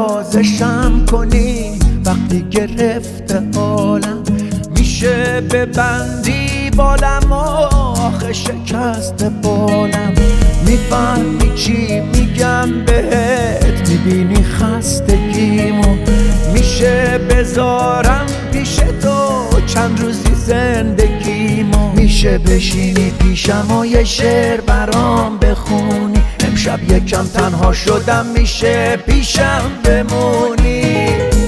نوازشم کنی وقتی گرفته حالم، میشه ببندی بالم و آخه شکست بالم. میفهمی چی میگم بهت، میبینی خستگیمو، میشه بذارم پیش تو چند روزی زندگیمو، میشه بشینی پیشم و یه شعر برام بخونی، امشب یکم تنها شدم میشه پیشم بمونی.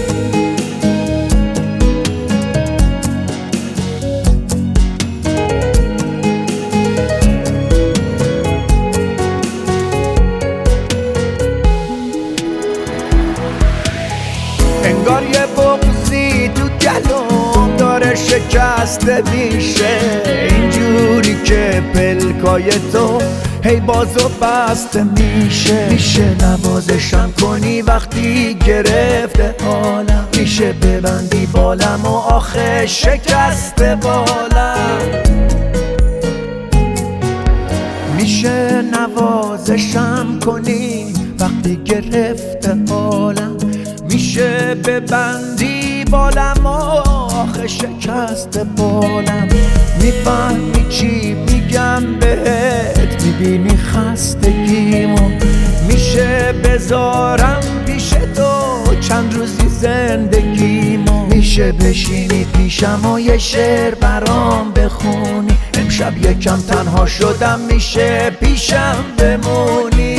انگار یه بغضی تو گلوم داره شکسته میشه، اینجوری که پلکای تو هی باز و بسته میشه. میشه نوازشم کنی وقتی گرفته حالم، میشه ببندی بالم و آخه شکسته بالم. میشه نوازشم کنی وقتی گرفته حالم، میشه ببندی بالم و آخه شکست بالم. میفهمی چی میگم بهت، میبینی خستگیمو، میشه بذارم پیش تو چند روزی زندگیمو، میشه بشینی پیشم و یه شعر برام بخونی، امشب یکم تنها شدم میشه پیشم بمونی.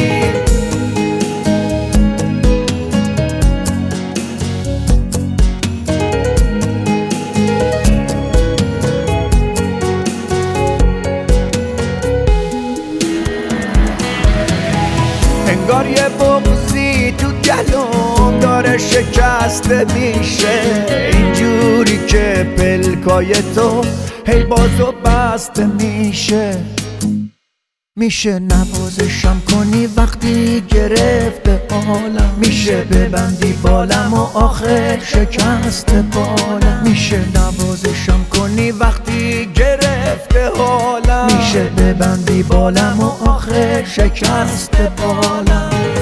انگار یه بغضی تو گلوم داره شکسته میشه، اینجوری که پلکای تو هی باز و بسته میشه. میشه نوازشم کنی وقتی گرفته حالم، میشه ببندی بالم و آخر شکست بالم. میشه نوازشم کنی وقتی گرفته حالم، میشه ببندی بالم و آخر شکست بالم.